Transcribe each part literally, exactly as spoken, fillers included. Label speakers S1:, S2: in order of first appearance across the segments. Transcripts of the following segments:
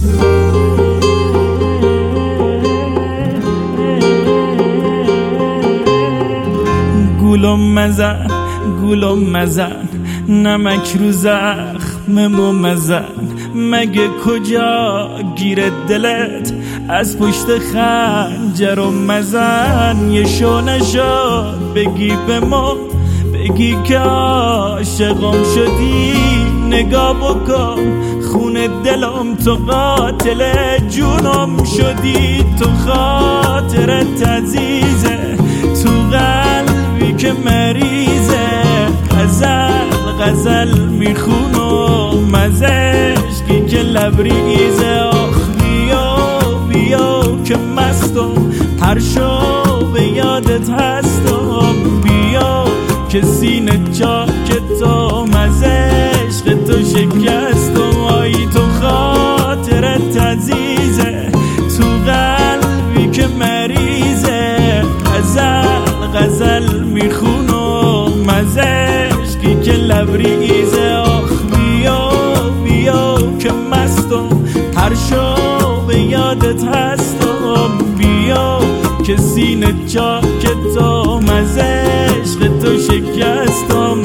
S1: گولم مزن گولم مزن نمک رو زخممو مزن مگه کجا گیره دلت از پشت خنجرم مزن یه شو نشد بگی به ما بگی که عاشقم شدی نگاه بکن خون دلم تو قاتل جونم شدی تو خاطرت عزیزه تو قلبی که مریضه غزل غزل میخونم از عشقی که لبریزه آخ بیا بیا که مستم هر شو به یادت هستم بیا که سینه چاکتم از عشق تو شکستم آی تو خاطرت عزیزه تو قلبی که مریضه غزل غزل میخونم از عشقی که لبریزه آخ بیا بیا که مستم هر شو به یادت هستم بیا که سینه چاکتم از عشق تو شکستم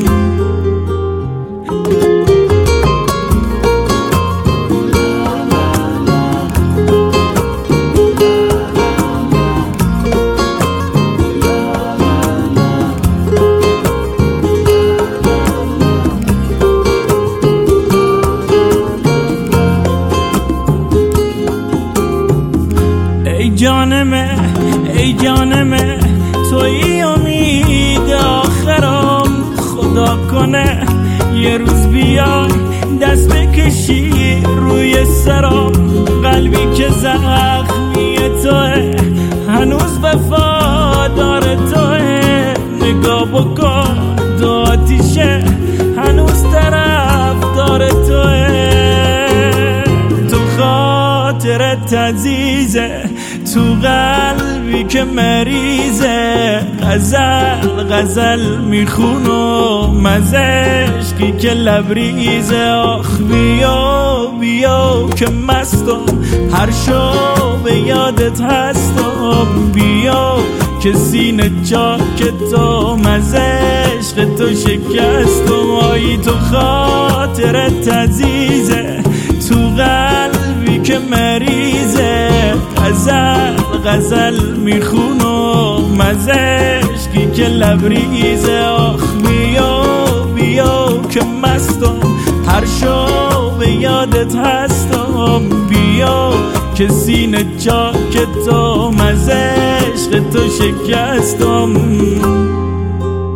S1: ای جانمه ای جانمه توی امید آخرم خدا کنه یه روز بیای دست بکشی روی سرم قلبی که زخمی توه هنوز وفادار توه نگاه بکن دو آتیشه هنوز طرفدار توه تو خاطرت عزیزه تو قلبی که مریضه غزل غزل میخونم از عشقی که لبریزه آخ بیا بیا که مستم هر شو به یادت هستم بیا که سینه چاکتم از عشق تو شکستم آی تو خاطرت عزیزه تو قلبی که مریضه غزل غزل میخونم از عشقی که لبریزه آخ بیا بیا که مستم هر شو به یادت هستم بیا که سینه چاکتم از عشق تو شکستم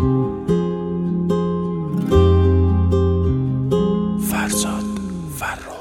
S2: فرزاد فرخ